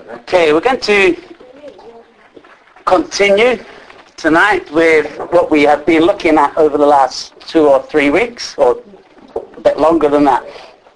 Okay, we're going to continue tonight with what we have been looking at over the last 2 or 3 weeks, or a bit longer than that.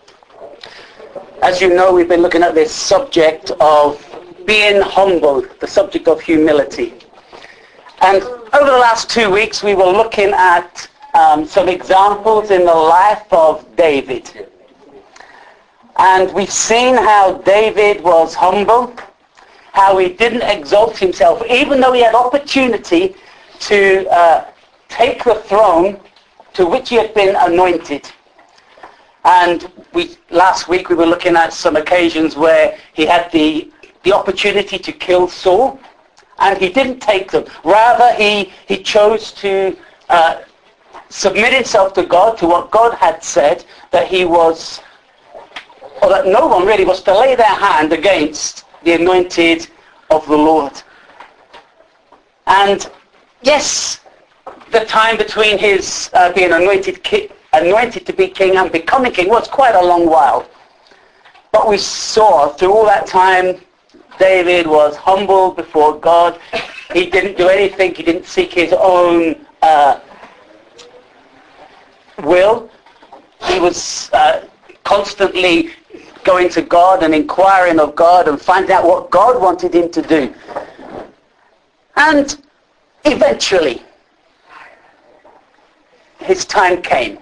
As you know, we've been looking at this subject of being humble, the subject of humility. And over the last 2 weeks, we were looking at some examples in the life of David. And we've seen how David was humble, how he didn't exalt himself, even though he had opportunity to take the throne to which he had been anointed. And last week we were looking at some occasions where he had the opportunity to kill Saul, and he didn't take them. Rather, he chose to submit himself to God, to what God had said, that he was, or that no one really was to lay their hand against the anointed of the Lord. And yes, the time between his being anointed to be king and becoming king was quite a long while. But we saw through all that time, David was humble before God. He didn't do anything. He didn't seek his own will. He was constantly going to God and inquiring of God and finding out what God wanted him to do. And eventually, his time came.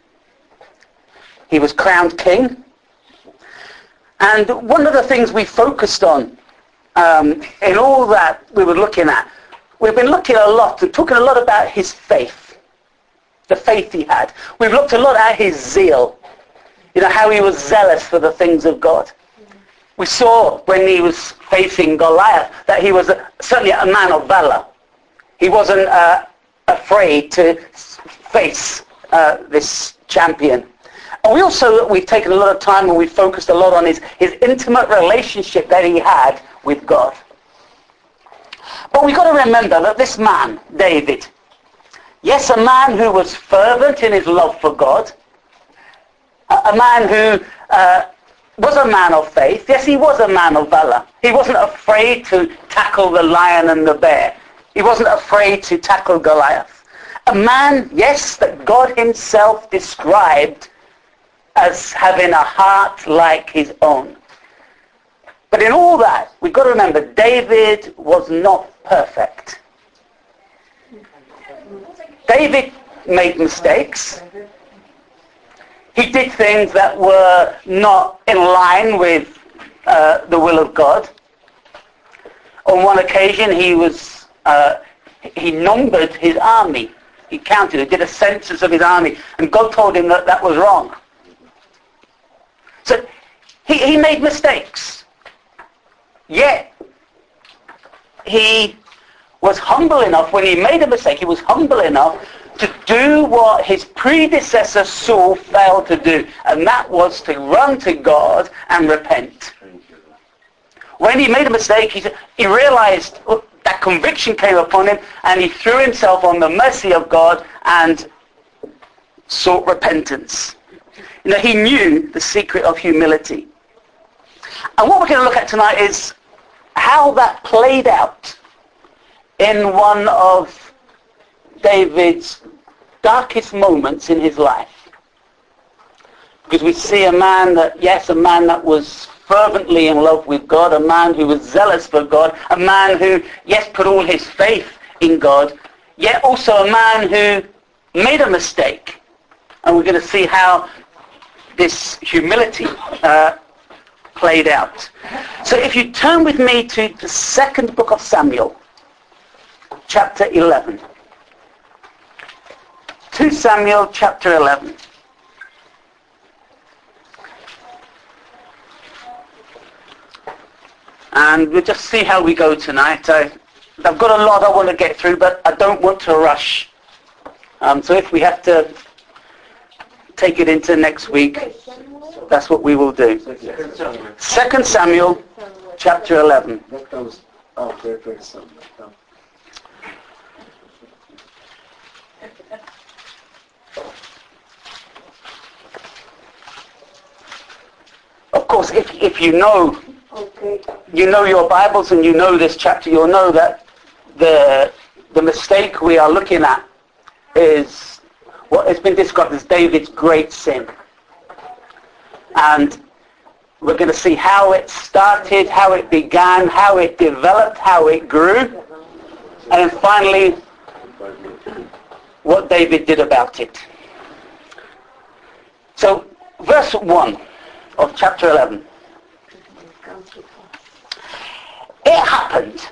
He was crowned king. And one of the things we focused on in all that we were looking at, we've been looking a lot and talking a lot about his faith, the faith he had. We've looked a lot at his zeal, how he was zealous for the things of God. We saw when he was facing Goliath that he was certainly a man of valor. He wasn't afraid to face this champion. And we've taken a lot of time and we've focused a lot on his intimate relationship that he had with God. But we've got to remember that this man, David, yes, a man who was fervent in his love for God, a man who was a man of faith. Yes, he was a man of valor. He wasn't afraid to tackle the lion and the bear. He wasn't afraid to tackle Goliath. A man, yes, that God himself described as having a heart like his own. But in all that, we've got to remember, David was not perfect. David made mistakes. He did things that were not in line with the will of God. On one occasion, he numbered his army. He counted it, did a census of his army, and God told him that that was wrong. So he made mistakes. Yet, he was humble enough, when he made a mistake, he was humble enough to do what his predecessor Saul failed to do, and that was to run to God and repent. When he made a mistake, he realized that conviction came upon him, and he threw himself on the mercy of God and sought repentance. He knew the secret of humility. And what we're going to look at tonight is how that played out in one of David's darkest moments in his life. Because we see a man that was fervently in love with God, a man who was zealous for God, a man who, yes, put all his faith in God, yet also a man who made a mistake. And we're going to see how this humility played out. So if you turn with me to the second book of Samuel, chapter 11. 2 Samuel chapter 11. And we'll just see how we go tonight. I've got a lot I want to get through, but I don't want to rush. So if we have to take it into next week, that's what we will do. 2 Samuel chapter 11. Of course, if you know Okay. You know your Bibles and you know this chapter. You'll know that the mistake we are looking at is what has been described as David's great sin. And we're going to see how it started, how it began, how it developed, how it grew, and then finally what David did about it. So, verse 1 of chapter 11. It happened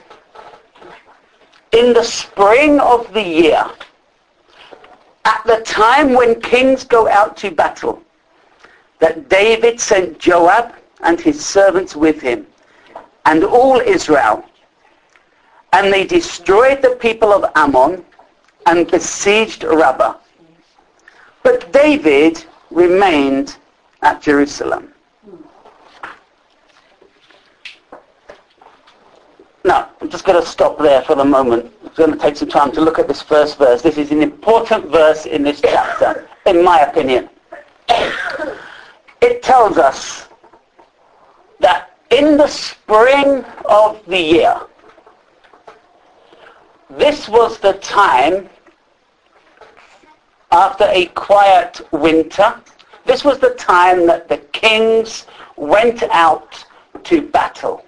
in the spring of the year, at the time when kings go out to battle, that David sent Joab and his servants with him, and all Israel. And they destroyed the people of Ammon and besieged Rabbah. But David remained at Jerusalem. Now, I'm just going to stop there for the moment. I'm going to take some time to look at this first verse. This is an important verse in this chapter, in my opinion. It tells us that in the spring of the year, this was the time, after a quiet winter, this was the time that the kings went out to battle.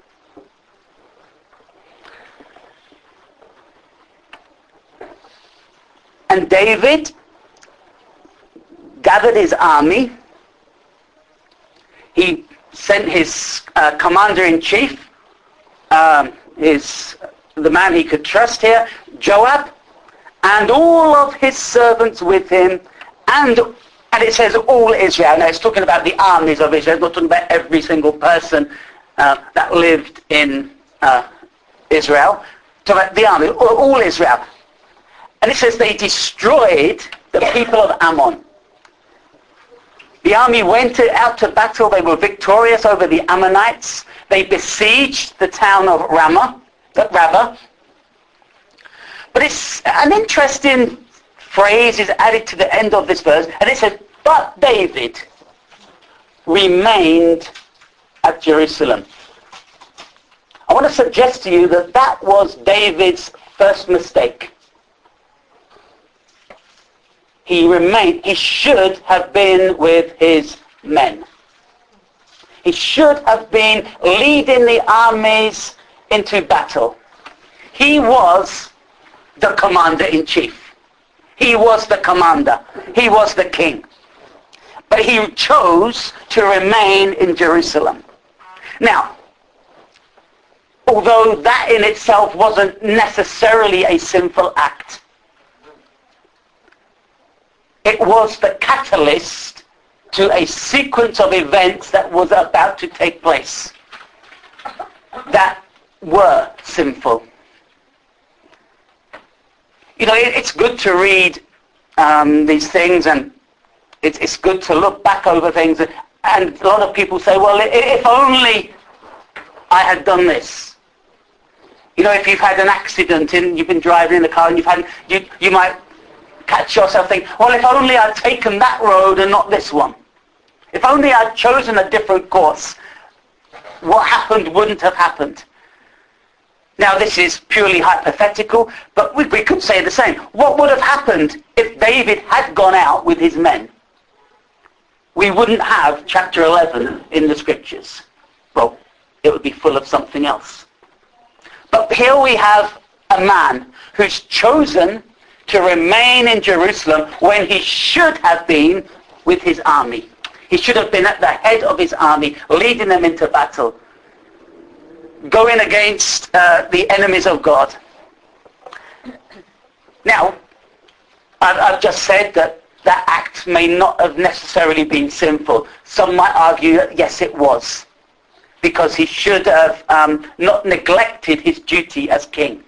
And David gathered his army. He sent his commander-in-chief, the man he could trust here, Joab, and all of his servants with him, and it says all Israel. Now it's talking about the armies of Israel. It's not talking about every single person that lived in Israel. It's talking about the army, all Israel. And it says they destroyed the people of Ammon. The army went out to battle. They were victorious over the Ammonites. They besieged the town of Rabbah. But it's an interesting phrase is added to the end of this verse, and it says, but David remained at Jerusalem. I want to suggest to you that that was David's first mistake. He should have been with his men. He should have been leading the armies into battle. He was the commander-in-chief. He was the commander. He was the king. But he chose to remain in Jerusalem. Now, although that in itself wasn't necessarily a sinful act, it was the catalyst to a sequence of events that was about to take place that were sinful. You know, it's good to read these things, and it's good to look back over things, and a lot of people say, well, if only I had done this. You know, if you've had an accident and you've been driving in the car and you might catch yourself thinking, well, if only I'd taken that road and not this one. If only I'd chosen a different course, what happened wouldn't have happened. Now, this is purely hypothetical, but we could say the same. What would have happened if David had gone out with his men? We wouldn't have chapter 11 in the scriptures. Well, it would be full of something else. But here we have a man who's chosen to remain in Jerusalem when he should have been with his army. He should have been at the head of his army, leading them into battle, going against the enemies of God. Now, I've just said that that act may not have necessarily been sinful. Some might argue that yes, it was, because he should have not neglected his duty as king.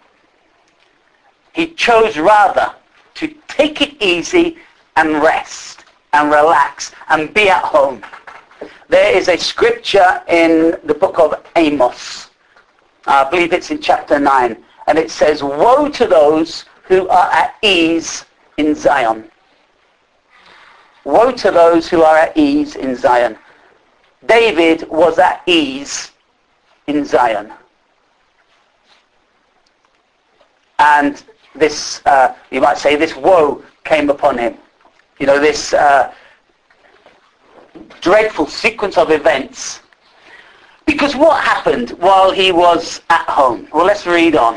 He chose rather to take it easy and rest and relax and be at home. There is a scripture in the book of Amos. I believe it's in chapter 9. And it says, woe to those who are at ease in Zion. Woe to those who are at ease in Zion. David was at ease in Zion. And this, you might say, this woe came upon him. You know, this dreadful sequence of events. Because what happened while he was at home? Well, let's read on.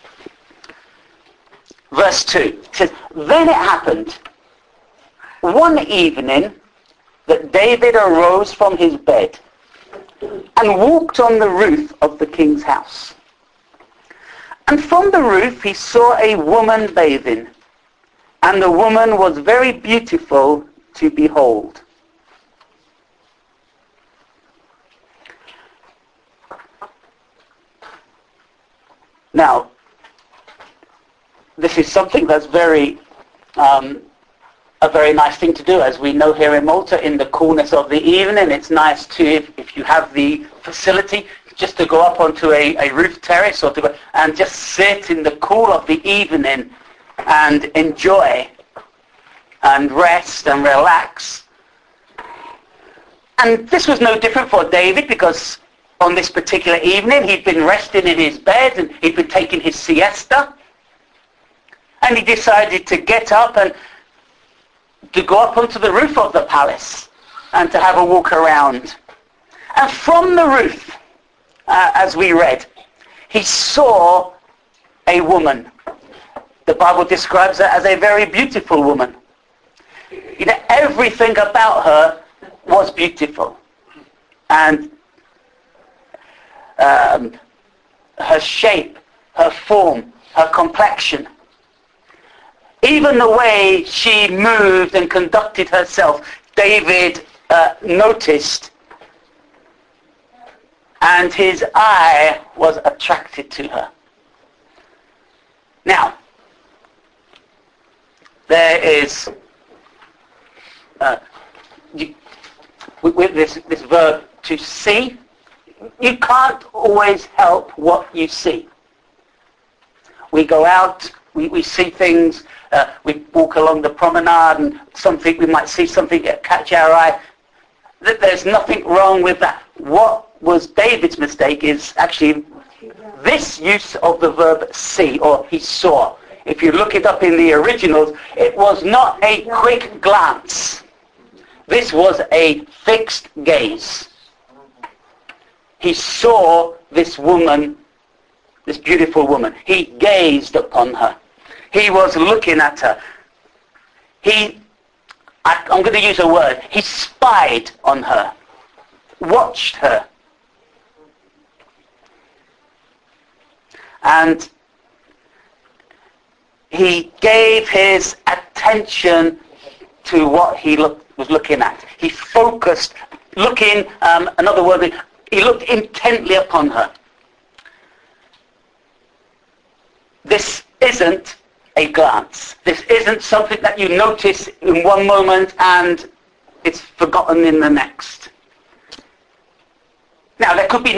Verse 2. It says, "Then it happened one evening that David arose from his bed and walked on the roof of the king's house. And from the roof he saw a woman bathing, and the woman was very beautiful to behold." Now, this is something that's a very nice thing to do. As we know here in Malta, in the coolness of the evening, it's nice to, if you have the facility, just to go up onto a roof terrace or and just sit in the cool of the evening and enjoy and rest and relax. And this was no different for David, because on this particular evening he'd been resting in his bed and he'd been taking his siesta. And he decided to get up and to go up onto the roof of the palace and to have a walk around. And from the roof, as we read, he saw a woman. The Bible describes her as a very beautiful woman. You know, everything about her was beautiful. And her shape, her form, her complexion, even the way she moved and conducted herself, David noticed, and his eye was attracted to her. Now, there is with this verb to see, you can't always help what you see. We go out, we see things, we walk along the promenade and we might see something catch our eye. There's nothing wrong with that. What was David's mistake is actually this use of the verb see, or he saw. If you look it up in the originals, it was not a quick glance. This was a fixed gaze. He saw this woman, this beautiful woman. He gazed upon her. He was looking at her. I'm going to use a word. He spied on her, watched her. And he gave his attention to what he was looking at. He focused, another word, he looked intently upon her. This isn't a glance. This isn't something that you notice in one moment and it's forgotten in the next. Now, there could be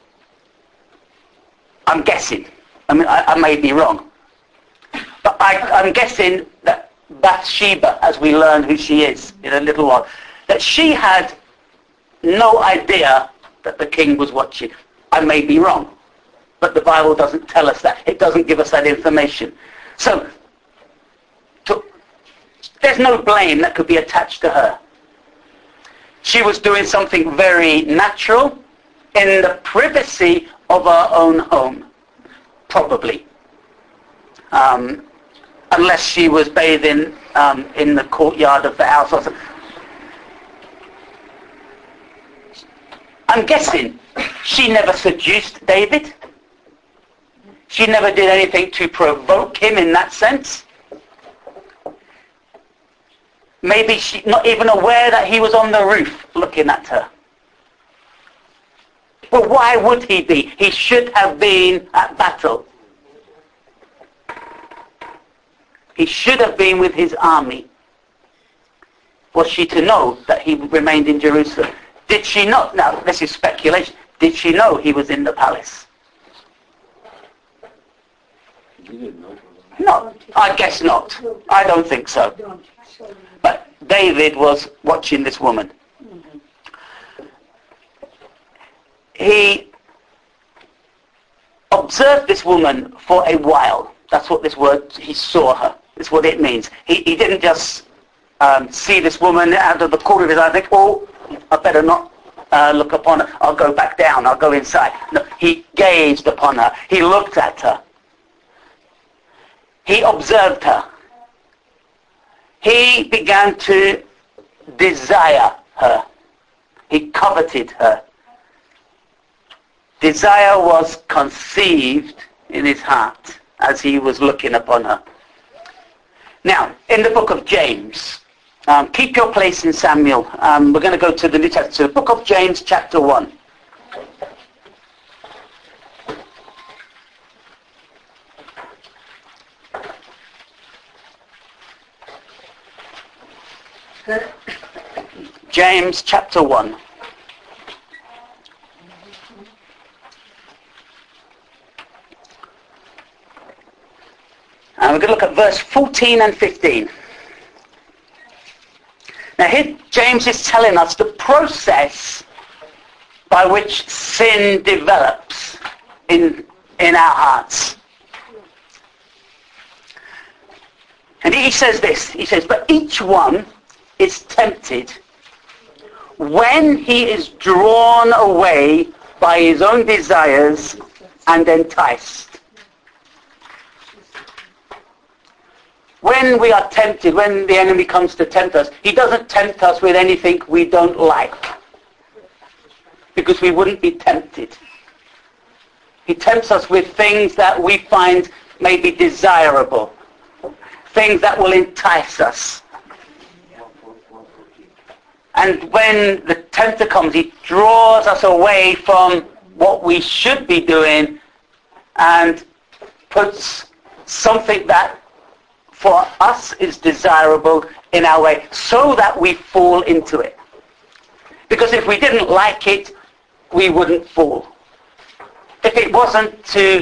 I'm guessing. I mean, I may be wrong. But I'm guessing that Bathsheba, as we learn who she is in a little while, that she had no idea that the king was watching. I may be wrong, but the Bible doesn't tell us that. It doesn't give us that information. So, there's no blame that could be attached to her. She was doing something very natural in the privacy of her own home, probably. Unless she was bathing in the courtyard of the house or something. I'm guessing she never seduced David. She never did anything to provoke him in that sense. Maybe she's not even aware that he was on the roof looking at her. But why would he be? He should have been at battle. He should have been with his army. Was she to know that he remained in Jerusalem? Did she not? Now, this is speculation. Did she know he was in the palace? No, I guess not. I don't think so. But David was watching this woman. He observed this woman for a while. That's what this word, he saw her. That's what it means. He didn't just see this woman out of the corner of his eye and think, oh, I better not look upon her. I'll go back down. I'll go inside. No, he gazed upon her. He looked at her. He observed her. He began to desire her. He coveted her. Desire was conceived in his heart as he was looking upon her. Now, in the book of James, keep your place in Samuel. We're going to go to the New Testament. So the book of James, chapter 1. James chapter 1. And we're going to look at verse 14 and 15. Now here James is telling us the process by which sin develops in our hearts. And he says this, he says, but each one is tempted when he is drawn away by his own desires and enticed. When we are tempted, when the enemy comes to tempt us, he doesn't tempt us with anything we don't like, because we wouldn't be tempted. He tempts us with things that we find maybe desirable, things that will entice us. And when the tempter comes, he draws us away from what we should be doing and puts something that for us is desirable in our way, so that we fall into it. Because if we didn't like it, we wouldn't fall. If it wasn't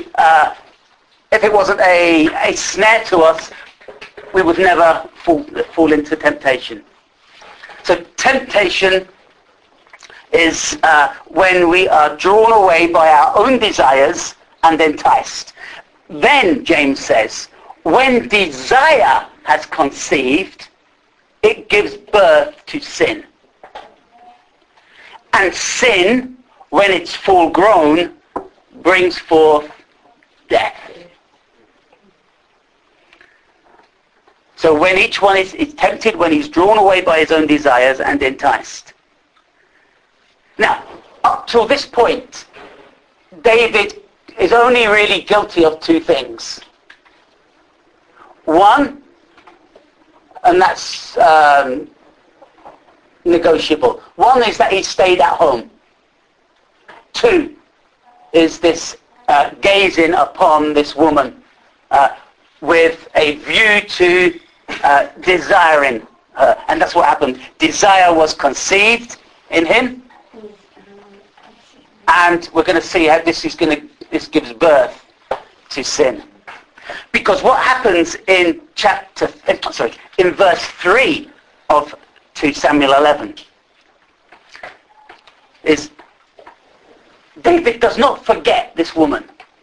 a snare to us, we would never fall into temptation. So temptation is when we are drawn away by our own desires and enticed. Then, James says, when desire has conceived, it gives birth to sin. And sin, when it's full grown, brings forth death. So when each one is tempted, when he's drawn away by his own desires and enticed. Now, up till this point, David is only really guilty of two things. One, and that's negotiable. One is that he stayed at home. Two is this gazing upon this woman with a view to desiring her. And that's what happened. Desire was conceived in him. And we're going to see how this gives birth to sin. Because what happens in verse 3 of 2 Samuel 11 is David does not forget this woman.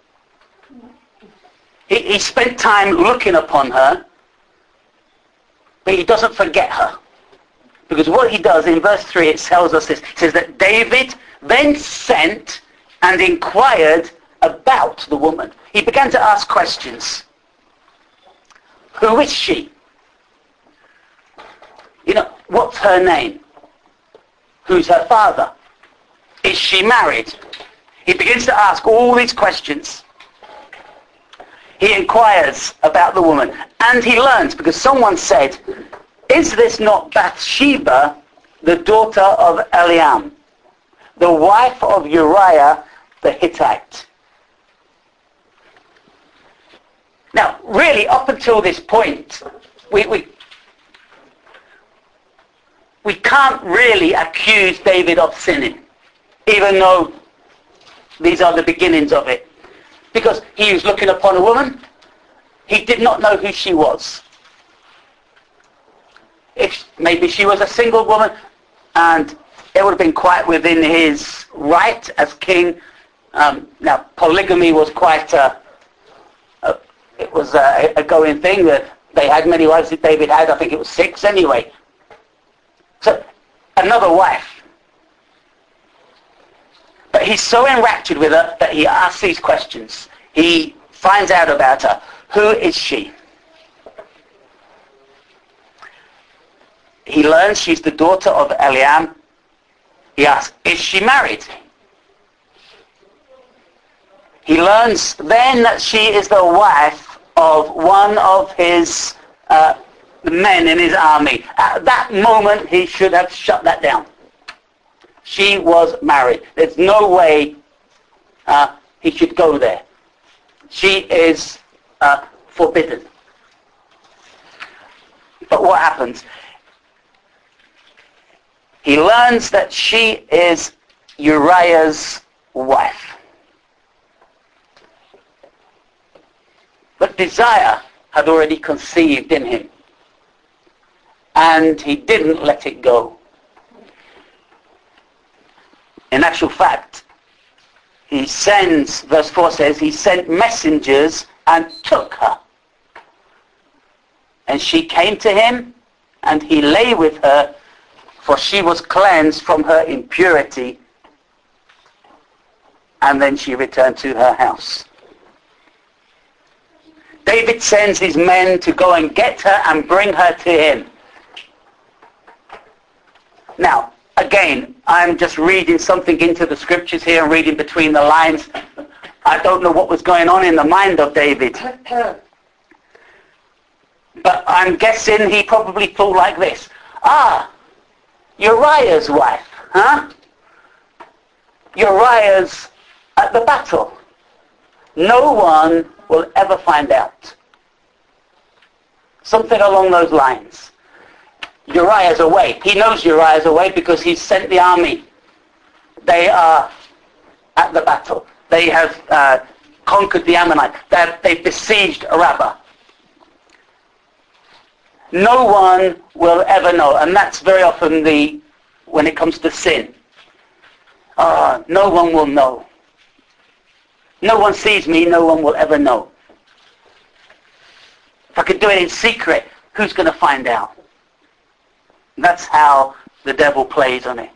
He spent time looking upon her, but he doesn't forget her. Because what he does in verse 3, it tells us this. It says that David then sent and inquired about the woman. He began to ask questions. Who is she? What's her name? Who's her father? Is she married? He begins to ask all these questions. He inquires about the woman, and he learns, because someone said, is this not Bathsheba, the daughter of Eliam, the wife of Uriah the Hittite? Now, really, up until this point, we can't really accuse David of sinning, even though these are the beginnings of it. Because he was looking upon a woman, he did not know who she was. If maybe she was a single woman, and it would have been quite within his right as king Now, polygamy was quite a going thing. That they had many wives that David had. I think it was 6 anyway. So, another wife. But he's so enraptured with her that he asks these questions. He finds out about her. Who is she? He learns she's the daughter of Eliam. He asks, is she married? He learns then that she is the wife of one of his men in his army. At that moment, he should have shut that down. She was married. There's no way he should go there. She is forbidden. But what happens? He learns that she is Uriah's wife. But desire had already conceived in him. And he didn't let it go. In actual fact, he sends, verse 4 says, he sent messengers and took her. And she came to him, and he lay with her, for she was cleansed from her impurity. And then she returned to her house. David sends his men to go and get her and bring her to him. Now, again, I'm just reading something into the scriptures here and reading between the lines. I don't know what was going on in the mind of David. But I'm guessing he probably thought like this. Uriah's wife, huh? Uriah's at the battle. No one will ever find out. Something along those lines. Uriah's away. He knows Uriah's away because he's sent the army. They are at the battle. They have conquered the Ammonites. They've besieged Rabbah. No one will ever know. And that's very often when it comes to sin. No one will know. No one sees me, no one will ever know. If I could do it in secret, who's going to find out? That's how the devil plays on it.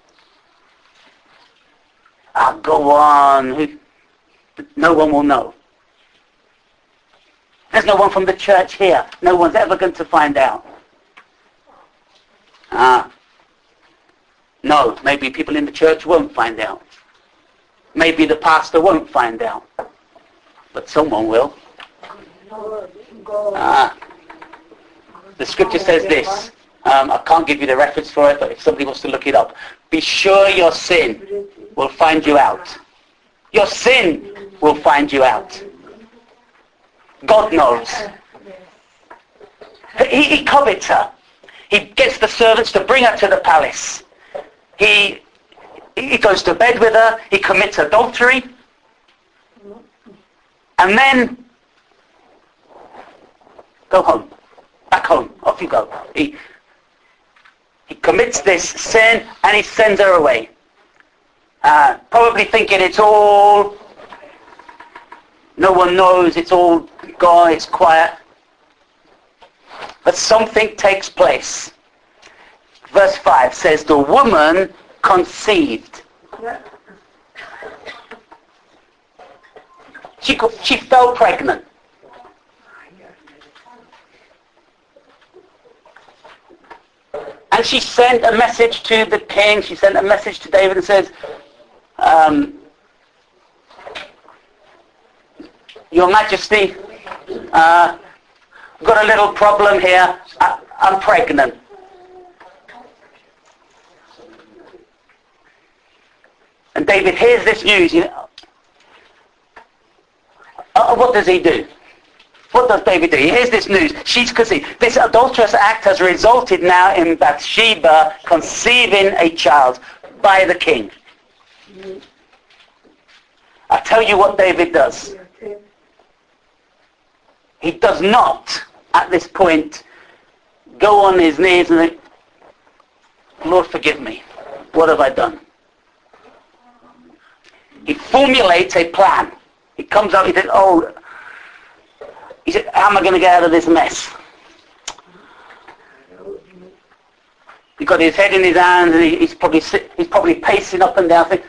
Go on. No one will know. There's no one from the church here. No one's ever going to find out. No, maybe people in the church won't find out. Maybe the pastor won't find out. But someone will. The scripture says this. I can't give you the reference for it, but if somebody wants to look it up. Be sure your sin will find you out. Your sin will find you out. God knows. He covets her. He gets the servants to bring her to the palace. He goes to bed with her. He commits adultery. And then, go home. Back home. Off you go. He commits this sin and he sends her away. Probably thinking it's all, no one knows, it's all gone, it's quiet. But something takes place. Verse 5 says, the woman conceived. She fell pregnant. And she sent a message to the king. She sent a message to David and says, Your Majesty, got a little problem here. I'm pregnant. And David hears this news. What does he do? What does David do? He hears this news. She's conceived. This adulterous act has resulted now in Bathsheba conceiving a child by the king. I tell you what David does. He does not, at this point, go on his knees and say, Lord, forgive me. What have I done? he formulates a plan. He comes up, he said, how am I going to get out of this mess? He's got his head in his hands, and he's probably pacing up and down, thinking,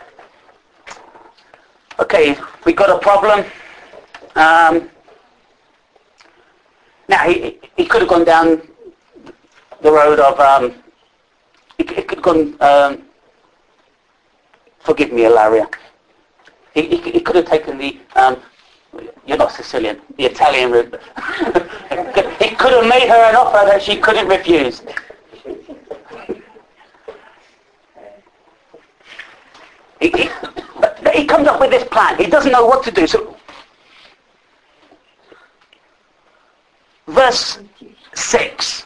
okay, we got a problem. Now, he could have gone down the road of, he could have gone, forgive me, Ilaria. He could have taken the, you're not Sicilian, the Italian route. He could have made her an offer that she couldn't refuse. He comes up with this plan. He doesn't know what to do. So, verse 6.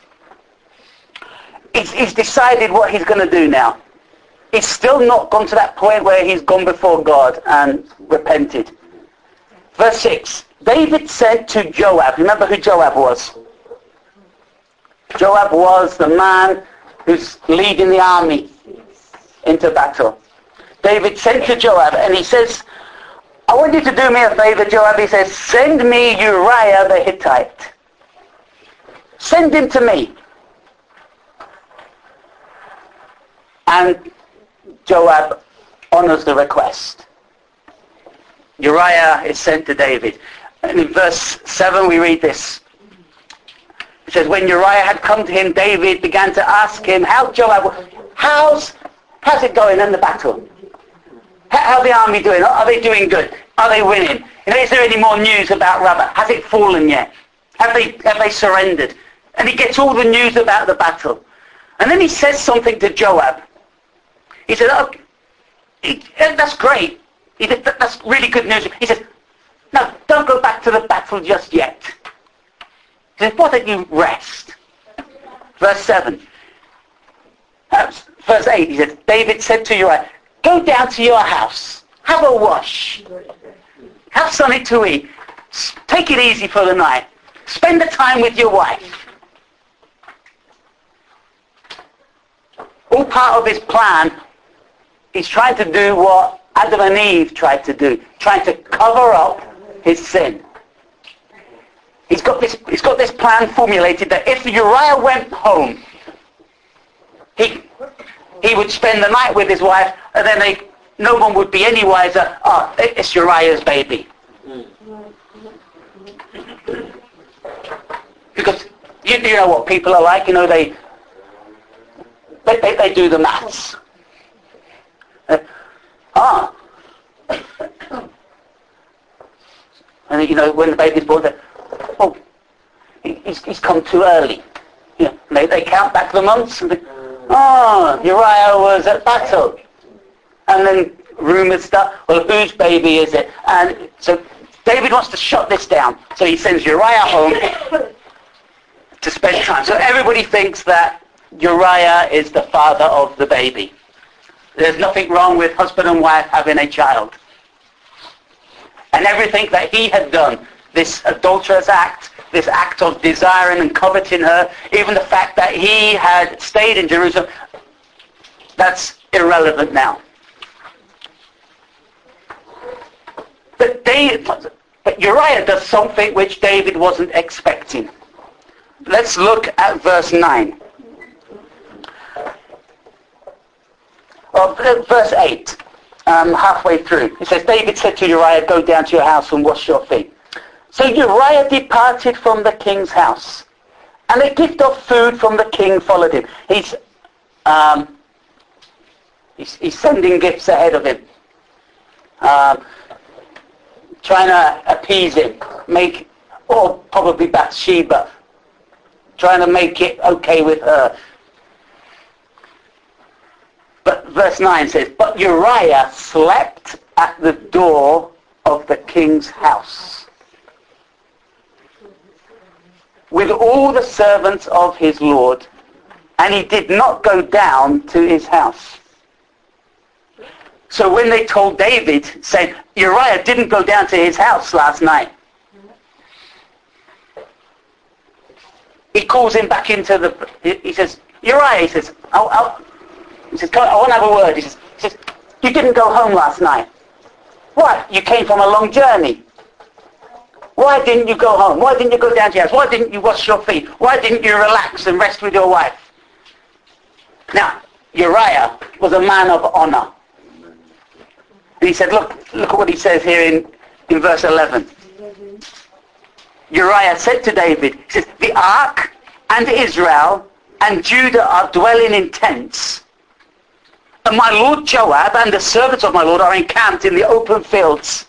He's decided what he's going to do now. He's still not gone to that point where he's gone before God and repented. Verse 6. David said to Joab, remember who Joab was? Joab was the man who's leading the army into battle. David sent to Joab and he says, I want you to do me a favor, Joab. He says, send me Uriah the Hittite. Send him to me. And Joab honors the request. Uriah is sent to David. And in verse 7 we read this. It says, when Uriah had come to him, David began to ask him, how's it going in the battle? How's the army doing? Are they doing good? Are they winning? Is there any more news about Rabbah? Has it fallen yet? Have they surrendered? And he gets all the news about the battle. And then he says something to Joab. He said, that's great. He said, that's really good news. He says, no, don't go back to the battle just yet. He says, why don't you rest? Verse 7. Verse 8, he says, David said to Uriah, go down to your house. Have a wash. Have something to eat. Take it easy for the night. Spend the time with your wife. All part of his plan, he's trying to do what Adam and Eve tried to do, trying to cover up his sin. He's got this plan formulated that if Uriah went home, he would spend the night with his wife, and then no one would be any wiser. It's Uriah's baby. Because you know what people are like. They do the maths. And when the baby's born, he's come too early. They count back the months and Uriah was at battle. And then rumors start, well, whose baby is it? And so David wants to shut this down. So he sends Uriah home to spend time. So everybody thinks that Uriah is the father of the baby. There's nothing wrong with husband and wife having a child. And everything that he had done, this adulterous act, this act of desiring and coveting her, even the fact that he had stayed in Jerusalem, that's irrelevant now. But Uriah does something which David wasn't expecting. Let's look at verse 9. Verse 8, halfway through. It says, David said to Uriah, go down to your house and wash your feet. So Uriah departed from the king's house, and a gift of food from the king followed him. He's sending gifts ahead of him, trying to appease him, or probably Bathsheba, trying to make it okay with her. But verse 9 says, but Uriah slept at the door of the king's house with all the servants of his lord, and he did not go down to his house. So when they told David, saying, Uriah didn't go down to his house last night, he calls him back into he says, Uriah, he says, he says, I want to have a word. He says, you didn't go home last night. What? You came from a long journey. Why didn't you go home? Why didn't you go down to your house? Why didn't you wash your feet? Why didn't you relax and rest with your wife? Now, Uriah was a man of honor. And he said, look at what he says here in verse 11. Uriah said to David, he says, the ark and Israel and Judah are dwelling in tents. And my lord Joab and the servants of my lord are encamped in the open fields.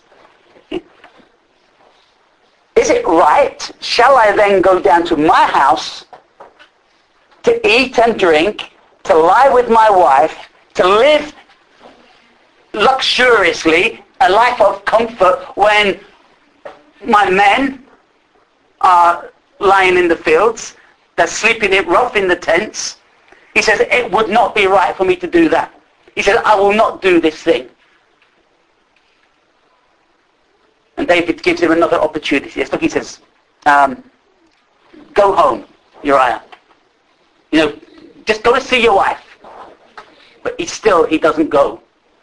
Is it right? Shall I then go down to my house to eat and drink, to lie with my wife, to live luxuriously, a life of comfort when my men are lying in the fields, they're sleeping rough in the tents? He says, it would not be right for me to do that. He says, I will not do this thing. And David gives him another opportunity. Yes, look, he says, go home, Uriah. Just go and see your wife. But he doesn't go.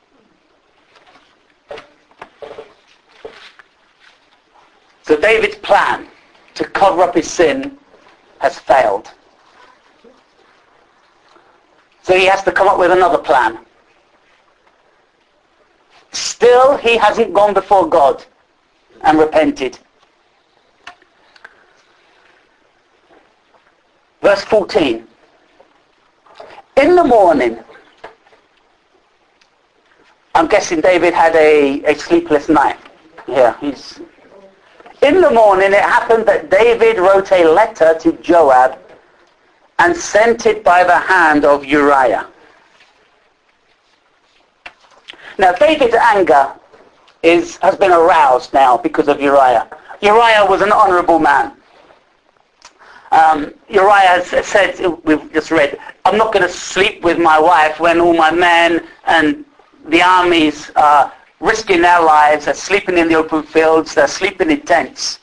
So David's plan to cover up his sin has failed. So he has to come up with another plan. Still, he hasn't gone before God and repented. Verse 14. In the morning, I'm guessing David had a sleepless night. Yeah, In the morning it happened that David wrote a letter to Joab and sent it by the hand of Uriah. Now David's anger has been aroused now because of Uriah. Uriah was an honourable man. Uriah said, we've just read, I'm not going to sleep with my wife when all my men and the armies are risking their lives, they're sleeping in the open fields, they're sleeping in tents.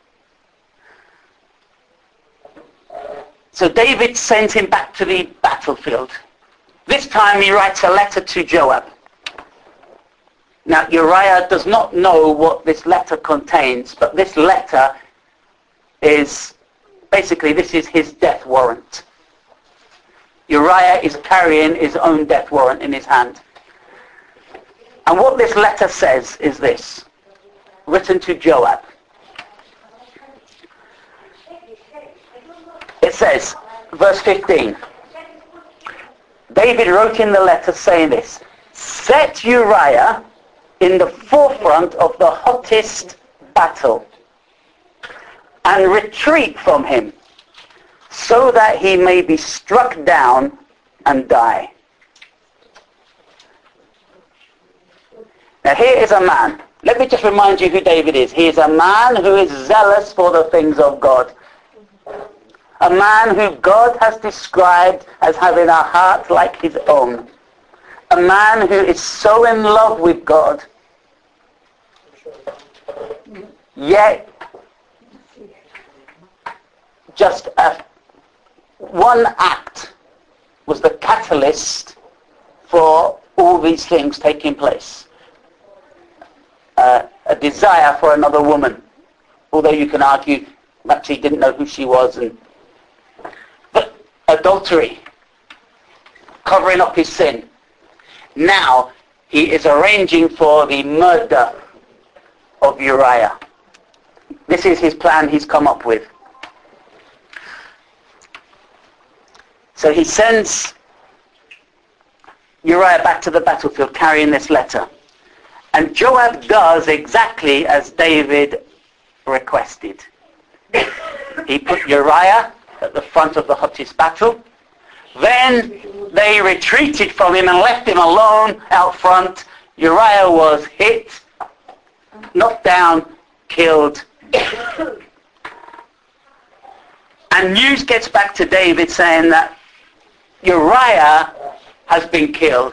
So David sends him back to the battlefield. This time he writes a letter to Joab. Now Uriah does not know what this letter contains, but this letter is, basically this is his death warrant. Uriah is carrying his own death warrant in his hand. And what this letter says is this, written to Joab. It says, verse 15, David wrote in the letter saying this, set Uriah in the forefront of the hottest battle and retreat from him so that he may be struck down and die. Now here is a man. Let me just remind you who David is. He is a man who is zealous for the things of God. A man who God has described as having a heart like his own. A man who is so in love with God. Yet, just one act was the catalyst for all these things taking place. A desire for another woman, although you can argue that he didn't know who she was, but adultery, covering up his sin. Now he is arranging for the murder of Uriah. This is his plan he's come up with. So he sends Uriah back to the battlefield carrying this letter. And Joab does exactly as David requested. He put Uriah at the front of the hottest battle. Then they retreated from him and left him alone out front. Uriah was hit, knocked down, killed. And news gets back to David saying that Uriah has been killed.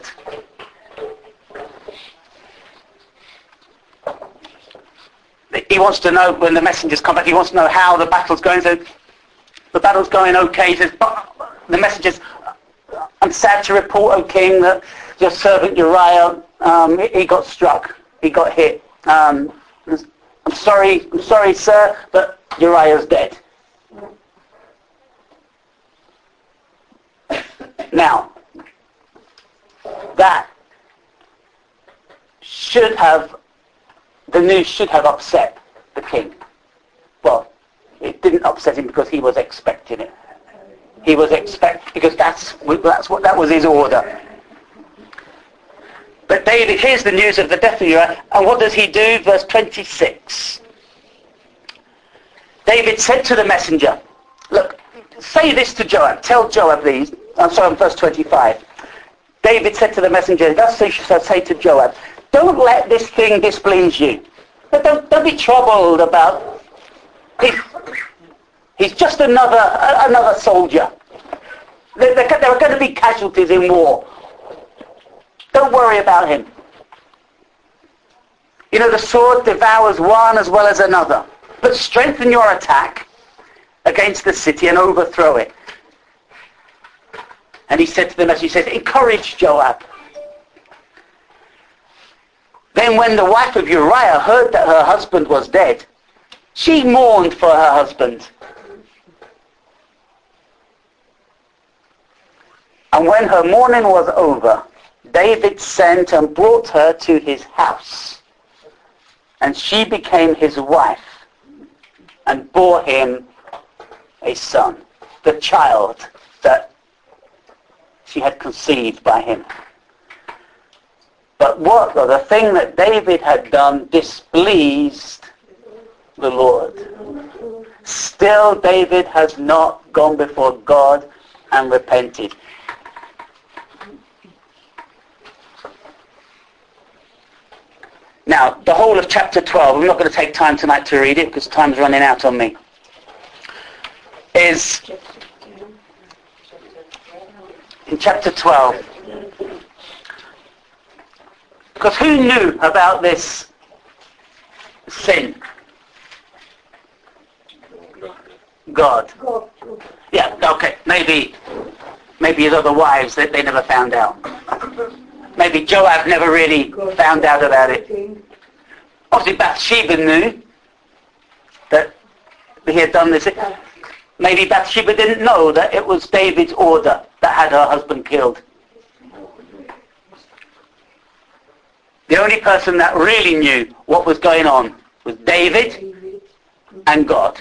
He wants to know, when the messengers come back, he wants to know how the battle's going. So the battle's going okay. He says, but the messengers, I'm sad to report, O king, that your servant Uriah, he got struck. He got hit. I'm sorry, sir, but Uriah's dead. Now, the news should have upset the king. Well, it didn't upset him because he was expecting it. Because that was his order. But David hears the news of the death of Uriah, and what does he do? Verse 26. David said to the messenger, look, say this to Joab. Tell Joab these. I'm sorry, verse 25. David said to the messenger, thus shall say to Joab, don't let this thing displease you. Don't be troubled about he's just another soldier. There are going to be casualties in war. Don't worry about him. You know, the sword devours one as well as another. But strengthen your attack against the city and overthrow it. And he said to the messenger, he says, encourage Joab. Then when the wife of Uriah heard that her husband was dead, she mourned for her husband. And when her mourning was over, David sent and brought her to his house. And she became his wife and bore him a son, the child that she had conceived by him. But the thing that David had done displeased the Lord. Still, David has not gone before God and repented. Now, the whole of chapter 12, I'm not going to take time tonight to read it because time's running out on me, is in chapter 12. Because who knew about this sin? God. Yeah, okay. Maybe his other wives, they never found out. Maybe Joab never really found out about it. Obviously Bathsheba knew that he had done this. Maybe Bathsheba didn't know that it was David's order that had her husband killed. The only person that really knew what was going on was David and God.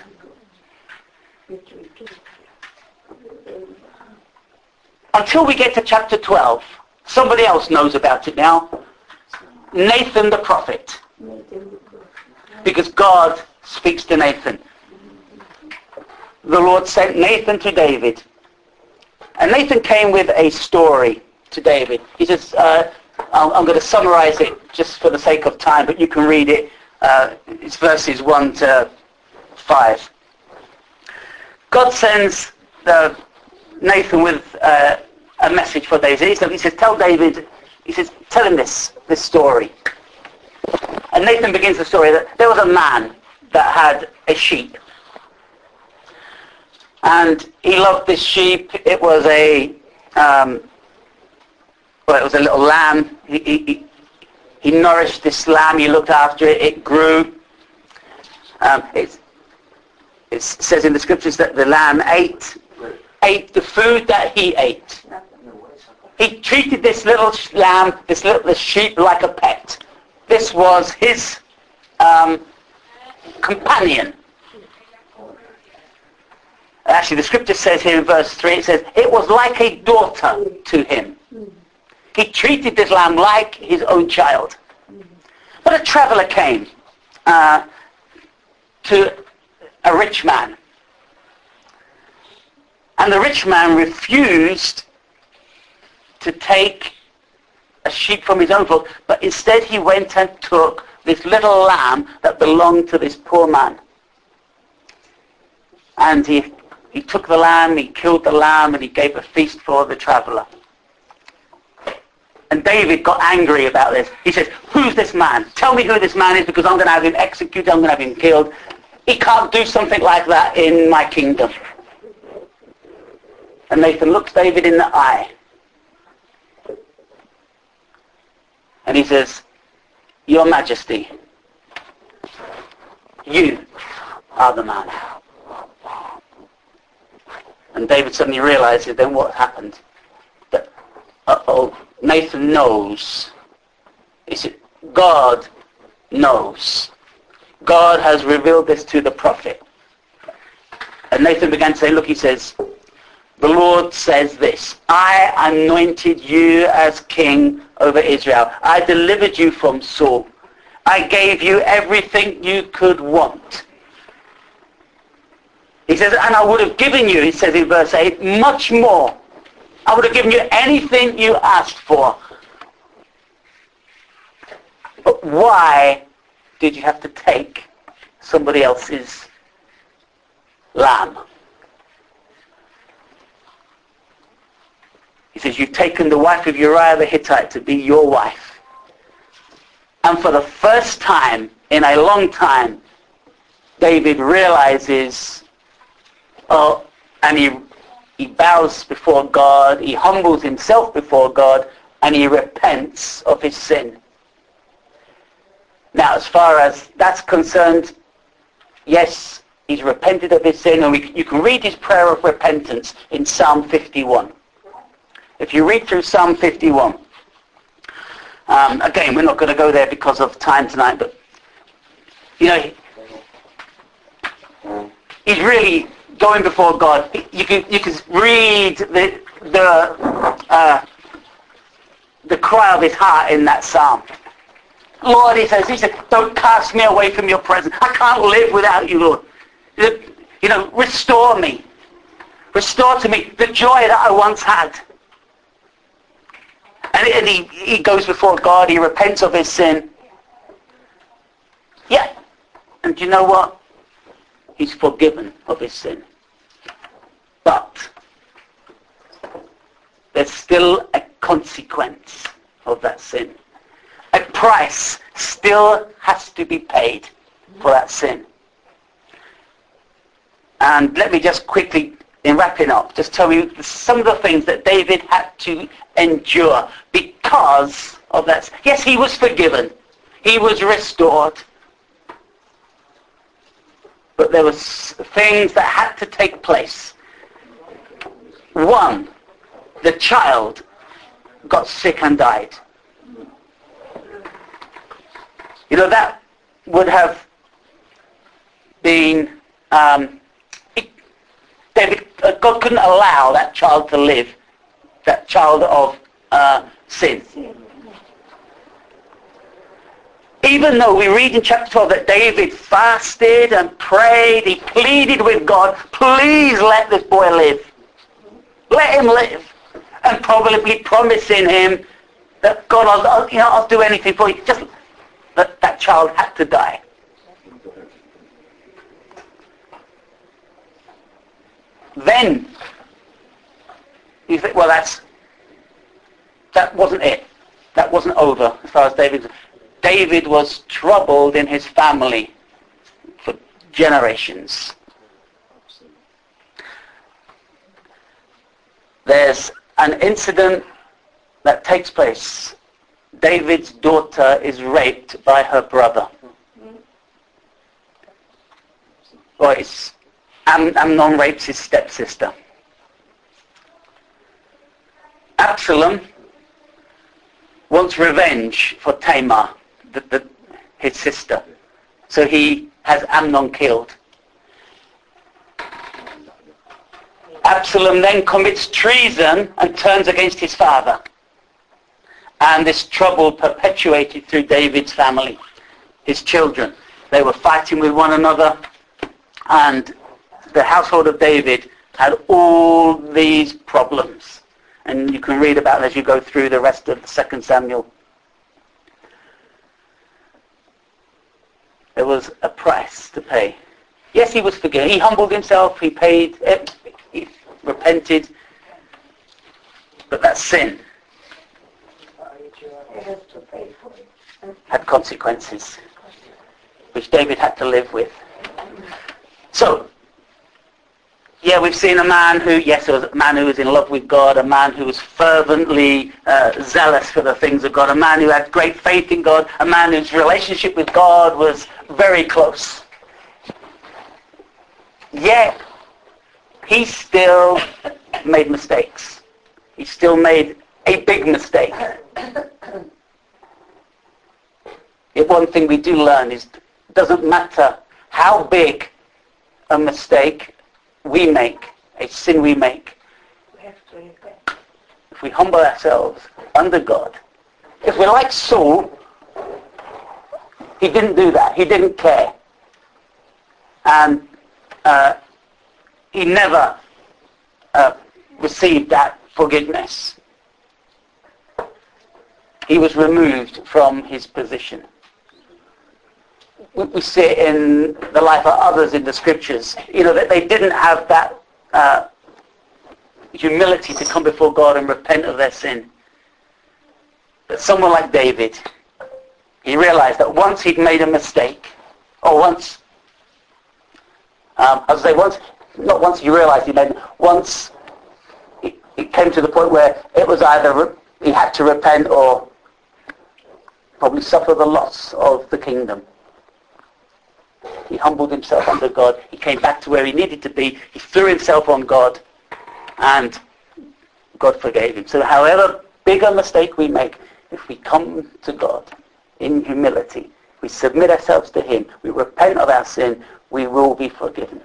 Until we get to chapter 12, somebody else knows about it now. Nathan the prophet. Because God speaks to Nathan. The Lord sent Nathan to David. And Nathan came with a story to David. He says, I'm going to summarize it just for the sake of time, but you can read it. It's verses 1 to 5. God sends Nathan with a message for David. He says, tell David, tell him this story. And Nathan begins the story that there was a man that had a sheep. And he loved this sheep. It was a little lamb. He nourished this lamb. He looked after it. It grew. It says in the scriptures that the lamb ate the food that he ate. He treated this little lamb, this little sheep, like a pet. This was his companion. Actually, the scripture says here in verse 3, it says, it was like a daughter to him. He treated this lamb like his own child. But a traveller came to a rich man. And the rich man refused to take a sheep from his own flock, but instead he went and took this little lamb that belonged to this poor man. And he took the lamb, he killed the lamb, and he gave a feast for the traveller. And David got angry about this. He says, who's this man? Tell me who this man is, because I'm going to have him executed, I'm going to have him killed. He can't do something like that in my kingdom. And Nathan looks David in the eye. And he says, Your Majesty, You are the man. And David suddenly realizes then what happened. That, Nathan knows. He said, God knows. God has revealed this to the prophet. And Nathan began to say, look, he says, the Lord says this, I anointed you as king over Israel. I delivered you from Saul. I gave you everything you could want. He says, and I would have given you, he says in verse 8, much more. I would have given you anything you asked for. But why did you have to take somebody else's lamb? He says, you've taken the wife of Uriah the Hittite to be your wife. And for the first time in a long time, David realizes, and he bows before God, he humbles himself before God, and he repents of his sin. Now, as far as that's concerned, yes, he's repented of his sin, and you can read his prayer of repentance in Psalm 51. If you read through Psalm 51, again, we're not going to go there because of time tonight, but, you know, he's really going before God. You can read the cry of his heart in that psalm. Lord, he said, don't cast me away from your presence. I can't live without you, Lord. You know, restore me. Restore to me the joy that I once had. And he goes before God, he repents of his sin. Yeah. And do you know what? He's forgiven of his sin. But there's still a consequence of that sin. A price still has to be paid for that sin. And let me just quickly, in wrapping up, just tell you some of the things that David had to endure because of that. Yes, he was forgiven. He was restored. But there were things that had to take place. One, the child got sick and died. You know, that would have been... God couldn't allow that child to live, that child of sin. Even though we read in chapter 12 that David fasted and prayed, he pleaded with God, please let this boy live. Let him live. And probably promising him that God, I'll do anything for you. Just that child had to die. Then you think, well, that wasn't it. That wasn't over as far as David was troubled in his family for generations. There's an incident that takes place. David's daughter is raped by her brother. Amnon rapes his stepsister. Absalom wants revenge for Tamar, his sister. So he has Amnon killed. Absalom then commits treason and turns against his father. And this trouble perpetuated through David's family, his children. They were fighting with one another, and the household of David had all these problems. And you can read about it as you go through the rest of 2 Samuel. There was a price to pay. Yes, he was forgiven. He humbled himself. He paid. He repented. But that sin had consequences, which David had to live with. So, yeah, we've seen a man who, yes, it was a man who was in love with God, a man who was fervently zealous for the things of God, a man who had great faith in God, a man whose relationship with God was very close. Yet, he still made mistakes. He still made a big mistake. Yet one thing we do learn is it doesn't matter how big a mistake we make, a sin we make, if we humble ourselves under God, if we're like Saul, he didn't do that. He didn't care. And he never received that forgiveness. He was removed from his position. We see it in the life of others in the scriptures, that they didn't have that humility to come before God and repent of their sin. But someone like David, he realized that once he'd made a mistake, or once he realized once it came to the point where it was either he had to repent or probably suffer the loss of the kingdom. He humbled himself under God. He came back to where he needed to be. He threw himself on God, and God forgave him. So however big a mistake we make, if we come to God in humility, we submit ourselves to him, we repent of our sin, we will be forgiven.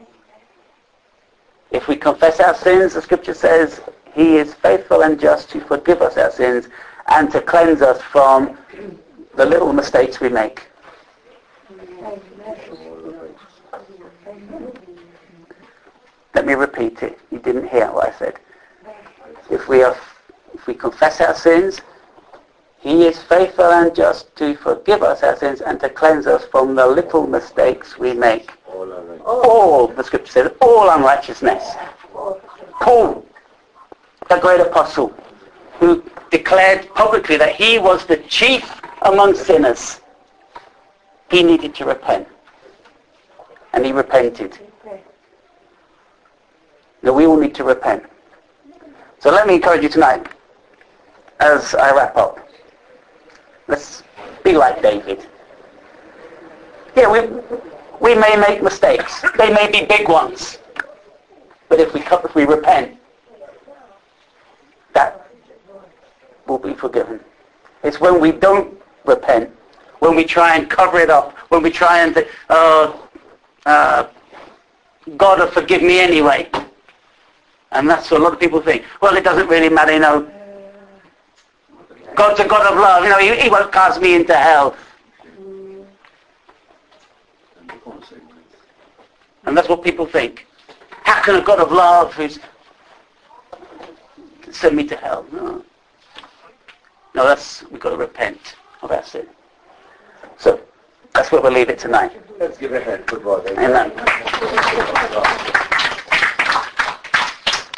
If we confess our sins, the scripture says, he is faithful and just to forgive us our sins and to cleanse us from the little mistakes we make. Let me repeat it. You didn't hear what I said. If we confess our sins, he is faithful and just to forgive us our sins and to cleanse us from the little mistakes we make. All, the scripture says, all unrighteousness. Paul, the great apostle, who declared publicly that he was the chief among sinners, he needed to repent. And he repented. Now we all need to repent. So let me encourage you tonight, as I wrap up. Let's be like David. Yeah, we may make mistakes. They may be big ones. But if we repent, that will be forgiven. It's when we don't repent, when we try and cover it up, when we try and think, God will forgive me anyway. And that's what a lot of people think. Well, it doesn't really matter, God's a God of love, he won't cast me into hell. And that's what people think. How can a God of love send me to hell? No, we've got to repent of our sin. So, that's where we'll leave it tonight. Let's give a hand. Good work. Amen.